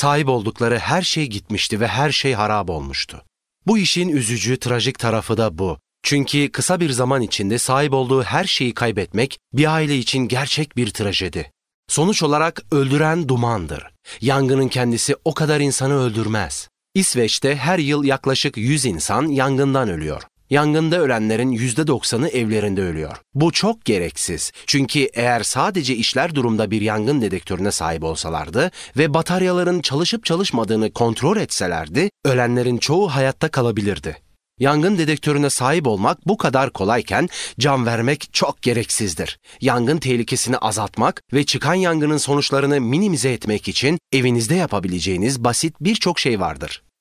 sahip oldukları her şey gitmişti ve her şey harap olmuştu. Bu işin üzücü, trajik tarafı da bu. Çünkü kısa bir zaman içinde sahip olduğu her şeyi kaybetmek bir aile için gerçek bir trajedi. Sonuç olarak öldüren dumandır. Yangının kendisi o kadar insanı öldürmez. İsveç'te her yıl yaklaşık 100 insan yangından ölüyor. Yangında ölenlerin %90'ı evlerinde ölüyor. Bu çok gereksiz. Çünkü eğer sadece işler durumda bir yangın dedektörüne sahip olsalardı ve bataryaların çalışıp çalışmadığını kontrol etselerdi, ölenlerin çoğu hayatta kalabilirdi. Yangın dedektörüne sahip olmak bu kadar kolayken can vermek çok gereksizdir. Yangın tehlikesini azaltmak ve çıkan yangının sonuçlarını minimize etmek için evinizde yapabileceğiniz basit birçok şey vardır.